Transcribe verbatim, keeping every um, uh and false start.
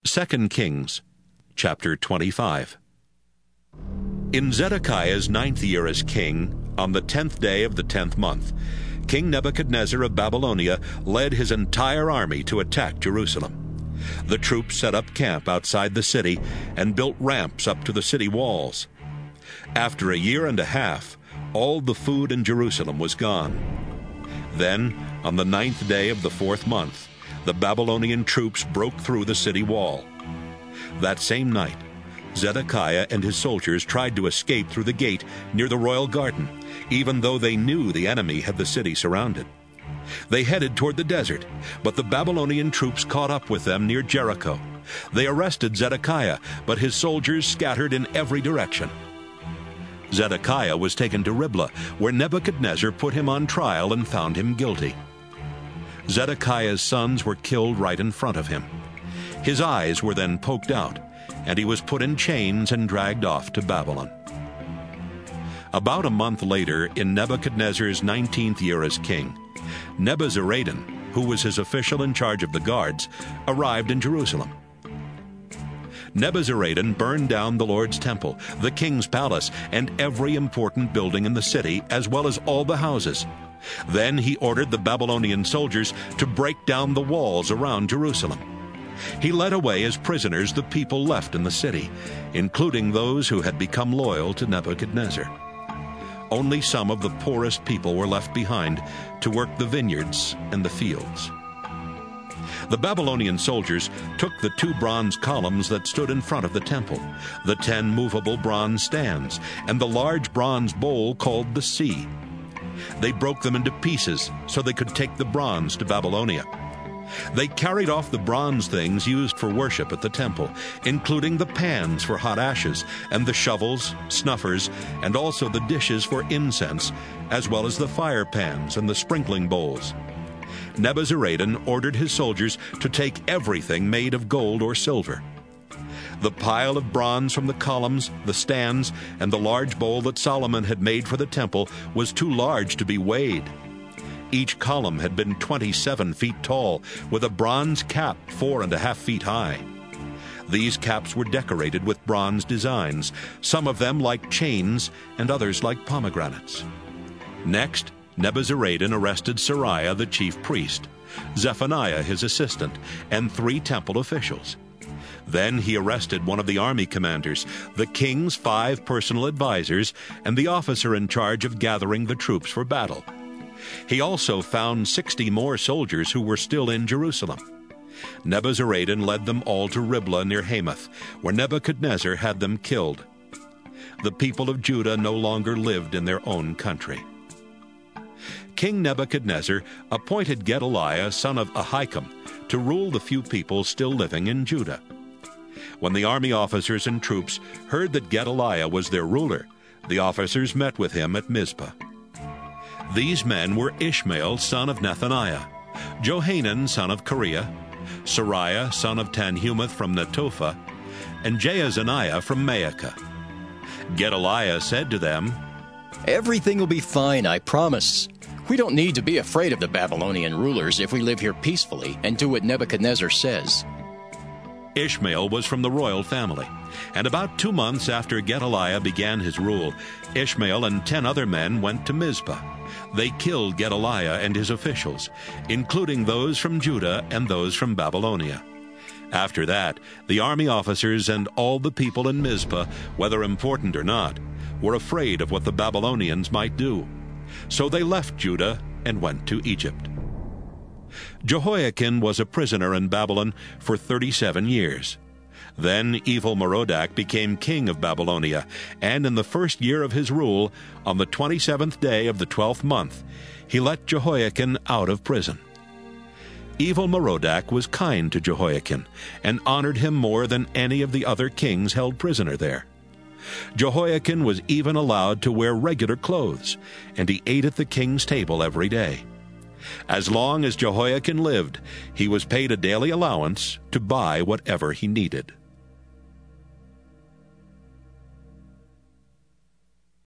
Second Kings, chapter twenty-five. In Zedekiah's ninth year as king, on the tenth day of the tenth month, King Nebuchadnezzar of Babylonia led his entire army to attack Jerusalem. The troops set up camp outside the city and built ramps up to the city walls. After a year and a half, all the food in Jerusalem was gone. Then, on the ninth day of the fourth month, the Babylonian troops broke through the city wall. That same night, Zedekiah and his soldiers tried to escape through the gate near the royal garden, even though they knew the enemy had the city surrounded. They headed toward the desert, but the Babylonian troops caught up with them near Jericho. They arrested Zedekiah, but his soldiers scattered in every direction. Zedekiah was taken to Riblah, where Nebuchadnezzar put him on trial and found him guilty. Zedekiah's sons were killed right in front of him. His eyes were then poked out, and he was put in chains and dragged off to Babylon. About a month later, in Nebuchadnezzar's nineteenth year as king, Nebuzaradan, who was his official in charge of the guards, arrived in Jerusalem. Nebuzaradan burned down the Lord's temple, the king's palace, and every important building in the city, as well as all the houses. Then he ordered the Babylonian soldiers to break down the walls around Jerusalem. He led away as prisoners the people left in the city, including those who had become loyal to Nebuchadnezzar. Only some of the poorest people were left behind to work the vineyards and the fields. The Babylonian soldiers took the two bronze columns that stood in front of the temple, the ten movable bronze stands, and the large bronze bowl called the Sea. They broke them into pieces so they could take the bronze to Babylonia. They carried off the bronze things used for worship at the temple, including the pans for hot ashes, and the shovels, snuffers, and also the dishes for incense, as well as the fire pans and the sprinkling bowls. Nebuzaradan ordered his soldiers to take everything made of gold or silver. The pile of bronze from the columns, the stands, and the large bowl that Solomon had made for the temple was too large to be weighed. Each column had been twenty-seven feet tall, with a bronze cap four and a half feet high. These caps were decorated with bronze designs, some of them like chains and others like pomegranates. Next, Nebuzaradan arrested Seraiah the chief priest, Zephaniah his assistant, and three temple officials. Then he arrested one of the army commanders, the king's five personal advisers, and the officer in charge of gathering the troops for battle. He also found sixty more soldiers who were still in Jerusalem. Nebuzaradan led them all to Riblah near Hamath, where Nebuchadnezzar had them killed. The people of Judah no longer lived in their own country. King Nebuchadnezzar appointed Gedaliah, son of Ahikam, to rule the few people still living in Judah. When the army officers and troops heard that Gedaliah was their ruler, the officers met with him at Mizpah. These men were Ishmael, son of Nethaniah, Johanan, son of Kareah, Seraiah, son of Tanhumeth from Netophah, and Jaazaniah from Maacah. Gedaliah said to them, "Everything will be fine, I promise. We don't need to be afraid of the Babylonian rulers if we live here peacefully and do what Nebuchadnezzar says." Ishmael was from the royal family, and about two months after Gedaliah began his rule, Ishmael and ten other men went to Mizpah. They killed Gedaliah and his officials, including those from Judah and those from Babylonia. After that, the army officers and all the people in Mizpah, whether important or not, were afraid of what the Babylonians might do. So they left Judah and went to Egypt. Jehoiakim was a prisoner in Babylon for thirty-seven years. Then Evil-Merodach became king of Babylonia, and in the first year of his rule, on the twenty-seventh day of the twelfth month, he let Jehoiakim out of prison. Evil-Merodach was kind to Jehoiakim and honored him more than any of the other kings held prisoner there. Jehoiakim was even allowed to wear regular clothes, and he ate at the king's table every day. As long as Jehoiakim lived, he was paid a daily allowance to buy whatever he needed.